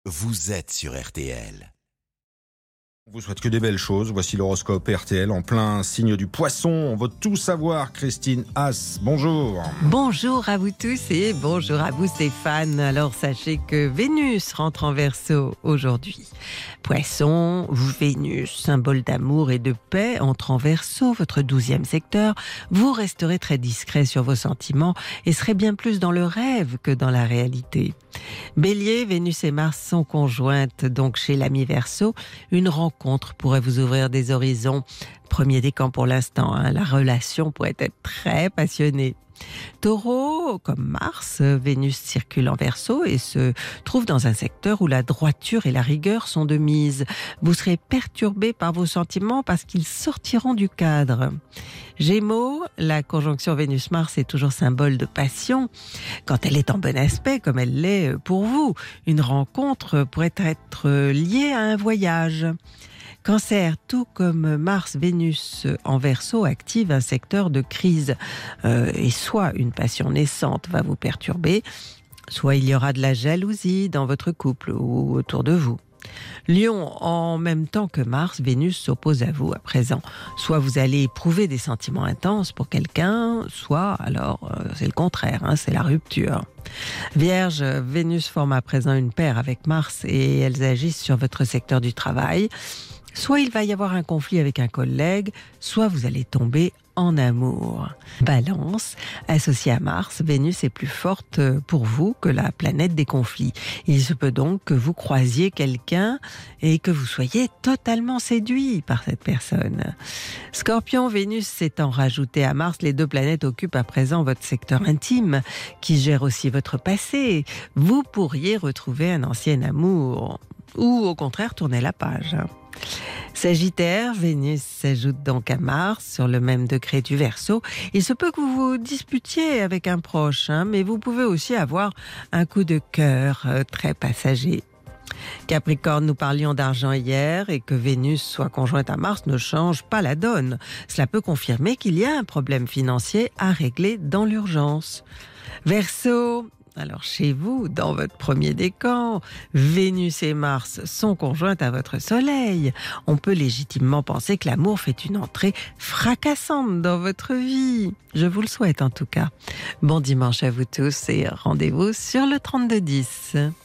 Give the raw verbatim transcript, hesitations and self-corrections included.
Vous êtes sur R T L. On vous souhaite que des belles choses. Voici l'horoscope R T L en plein signe du poisson. On veut tout savoir. Christine Haas, bonjour. Bonjour à vous tous et bonjour à vous Stéphane. Alors sachez que Vénus rentre en Verseau aujourd'hui. Poisson, Vénus, symbole d'amour et de paix, entre en Verseau, votre douzième secteur. Vous resterez très discret sur vos sentiments et serez bien plus dans le rêve que dans la réalité. Bélier, Vénus et Mars sont conjointes donc chez l'ami Verseau. Une rencontre pourrait vous ouvrir des horizons. Premier décan pour l'instant, hein, la relation pourrait être très passionnée. Taureau, comme Mars, Vénus circule en Verseau et se trouve dans un secteur où la droiture et la rigueur sont de mise. Vous serez perturbé par vos sentiments parce qu'ils sortiront du cadre. Gémeaux, la conjonction Vénus-Mars est toujours symbole de passion. Quand elle est en bon aspect, comme elle l'est pour vous, une rencontre pourrait être liée à un voyage. Cancer, tout comme Mars-Vénus en Verseau, active un secteur de crise. Euh, et soit une passion naissante va vous perturber, soit il y aura de la jalousie dans votre couple ou autour de vous. Lion, en même temps que Mars, Vénus s'oppose à vous à présent. Soit vous allez éprouver des sentiments intenses pour quelqu'un, soit alors euh, c'est le contraire, hein, c'est la rupture. Vierge, Vénus forme à présent une paire avec Mars et elles agissent sur votre secteur du travail. Soit il va y avoir un conflit avec un collègue, soit vous allez tomber en amour. Balance, associée à Mars, Vénus est plus forte pour vous que la planète des conflits. Il se peut donc que vous croisiez quelqu'un et que vous soyez totalement séduit par cette personne. Scorpion, Vénus s'étant rajoutée à Mars, les deux planètes occupent à présent votre secteur intime, qui gère aussi votre passé. Vous pourriez retrouver un ancien amour, ou au contraire tourner la page. Sagittaire, Vénus s'ajoute donc à Mars sur le même degré du Verseau. Il se peut que vous vous disputiez avec un proche, hein, mais vous pouvez aussi avoir un coup de cœur euh, très passager. Capricorne, nous parlions d'argent hier et que Vénus soit conjointe à Mars ne change pas la donne. Cela peut confirmer qu'il y a un problème financier à régler dans l'urgence. Verseau, alors chez vous, dans votre premier décan, Vénus et Mars sont conjointes à votre soleil. On peut légitimement penser que l'amour fait une entrée fracassante dans votre vie. Je vous le souhaite en tout cas. Bon dimanche à vous tous et rendez-vous sur le trente-deux dix.